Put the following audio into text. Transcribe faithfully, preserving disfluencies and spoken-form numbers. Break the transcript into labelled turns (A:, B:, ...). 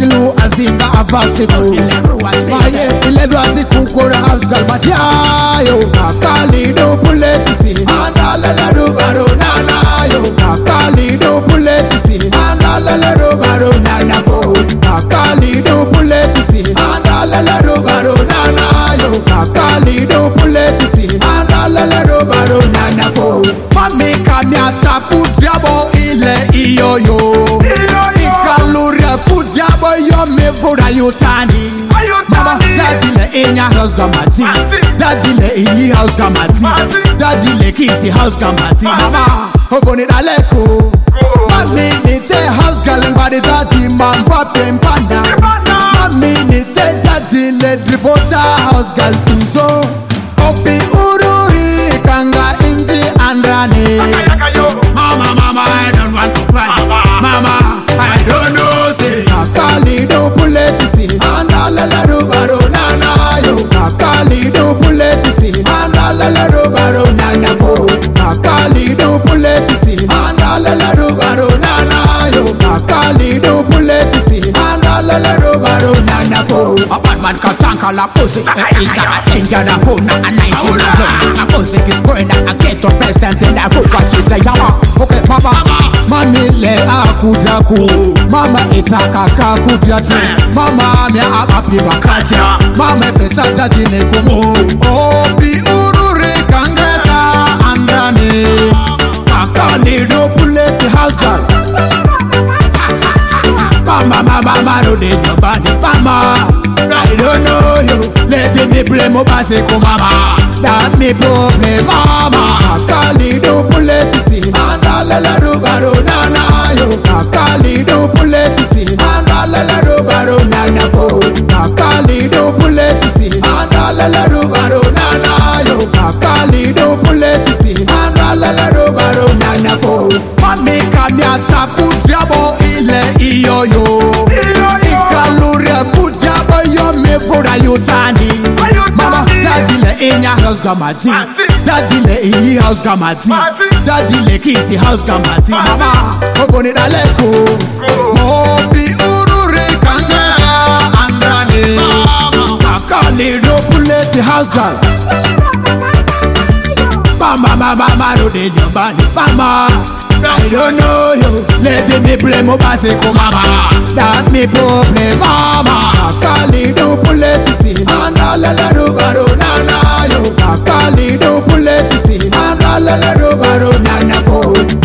A: Okilu azinga avasiku Maye iledu asiku kora house girl but yo Kakali do puletisi Andalele do baro nana yo Kakali do puletisi Andalele do baro nana fo Kakali do puletisi Andalele do baro nana yo Kakali do puletisi Andalele do baro nana fo Mami kamya taku diabo ile iyo yo Ikalure fudiabo yo me voda yotani Mama daddy le enya house gamati Daddy le iyi house gamati Daddy le kisi house gamati Mama ogoni daleko Mami nite house girl and body daddy man for pempanda Mami nite daddy le drivota house girl tunzo Opi ururi kanga invi andrani Mama, mama, I don't want to cry Mama, I don't know say Kakali do puletisi Andalele do baro nana yo Kakali do puletisi Andalele do baro nana fo Kakali do puletisi Andalele do baro nana yo Kakali do puletisi Andalele do baro nana fo A bad man can tank all a pussy It's a danger da phone a nineteen A pussy is going a ghetto president in the roof a shit a yawa Okay mama Mami le akudaku Mama itaka kakudati Mama mia apapi bakatia Mama fesa dadi ne kumu Opi urure kangeta andani Kakali do puleti house girl Mama mama mama no de nobody Mama I don't know you Let me play mo base ko mama That me problem mama Kakali do puletisi Andalele do baro nana yo Kakali do puletisi Andalele do baro nana fo Kakali do puletisi Andalele do baro nana yo Kakali do puletisi Andalele do baro nana fo Mami kamya taku diabo ile iyo yo Ikalure pudiabo yo me voda yotani Mama daddy le enya house gamati Daddy le iyi house gamati Daddy le kisi house gamati Mama ogoni daleko Mopi urure kanga andani Kakali do puleti house girl Mama mama mama no de nobody Mama I don't know you Let me play mo base ko mama That me problem mama Kakali do puletisi Andalele do baro nana yo Kakali do puletisi Andalele do baro nana fo